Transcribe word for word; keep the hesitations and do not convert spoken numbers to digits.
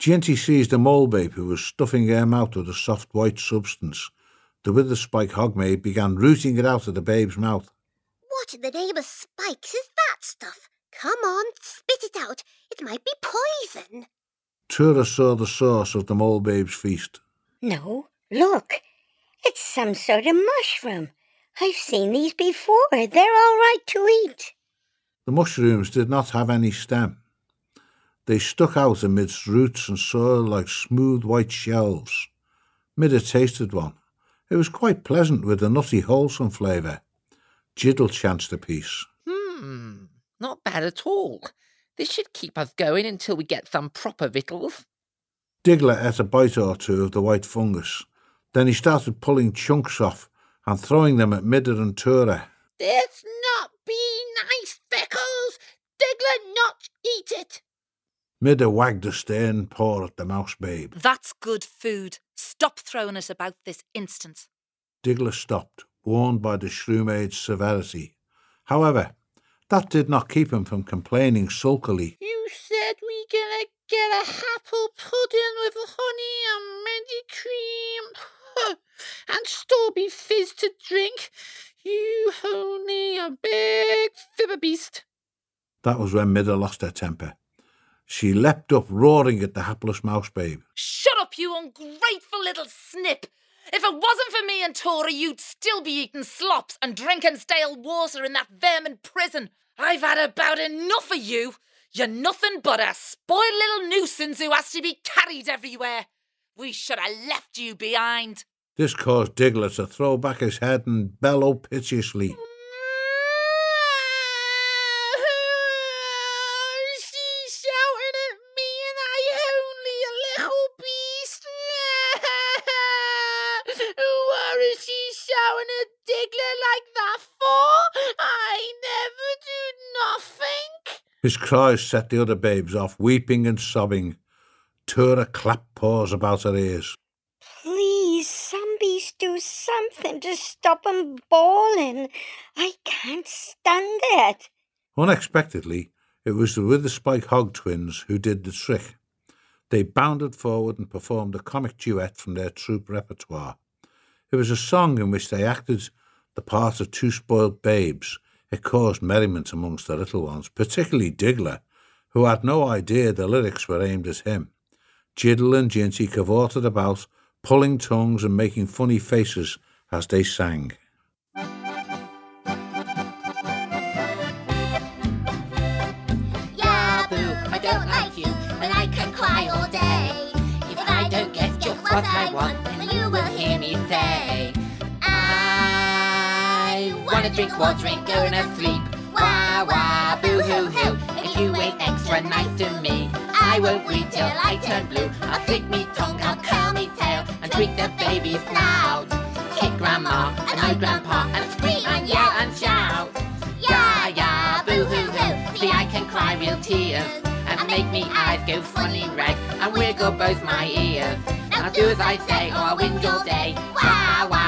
Ginty seized a mole babe who was stuffing her mouth with a soft white substance. The wither-spike hogmaid began rooting it out of the babe's mouth. What in the name of spikes is that stuff? Come on, spit it out. It might be poison. Tura saw the source of the mole babe's feast. No, look. It's some sort of mushroom. I've seen these before. They're all right to eat. The mushrooms did not have any stem. They stuck out amidst roots and soil like smooth white shelves. Midda tasted one. It was quite pleasant with a nutty, wholesome flavour. Jiddle chanced a piece. Hmm, not bad at all. This should keep us going until we get some proper victuals. Diggler ate a bite or two of the white fungus. Then he started pulling chunks off and throwing them at Midda and Tura. This not be nice, Speckles. Diggler not eat it. Midda wagged a stern paw at the mouse babe. That's good food. Stop throwing it about this instant. Diggler stopped, warned by the shrewmaid's severity. However, that did not keep him from complaining sulkily. You said we gonna get a apple pudding with honey and Medicream and Storby fizz to drink. You only a big fibber beast. That was when Midda lost her temper. She leapt up, roaring at the hapless mouse babe. Shut up, you ungrateful little snip! If it wasn't for me and Tora, you'd still be eating slops and drinking stale water in that vermin prison. I've had about enough of you. You're nothing but a spoiled little nuisance who has to be carried everywhere. We should have left you behind. This caused Diggler to throw back his head and bellow piteously. She's shouting at me and I only a little beast. What is she shouting at Diggler like that for? I never do nothing. His cries set the other babes off, weeping and sobbing. Tura clapped paws about her ears. Please, somebody do something to stop them bawling. I can't stand it. Unexpectedly, it was the Witherspike Hog twins who did the trick. They bounded forward and performed a comic duet from their troupe repertoire. It was a song in which they acted the part of two spoiled babes. It caused merriment amongst the little ones, particularly Diggler, who had no idea the lyrics were aimed at him. Jiddle and Ginty cavorted about, pulling tongues and making funny faces as they sang. Yeah, boo, I don't like you, and I can cry all day. If I don't get just what I want, then you will hear me say, I wanna drink water and go to sleep. Wah, wah, boo, hoo, hoo. If you ain't extra nice to me, I won't wait till I turn blue. I'll flick me tongue, I'll curl me tail, and tweak the baby's snout. Kick grandma and old grandpa, and scream and yell and shout. Yeah, yeah, boo, hoo, hoo. See, I can cry real tears, and make me eyes go funny red, and wiggle both my ears. Now do as I say, or I'll whinge all day. Wah, wah.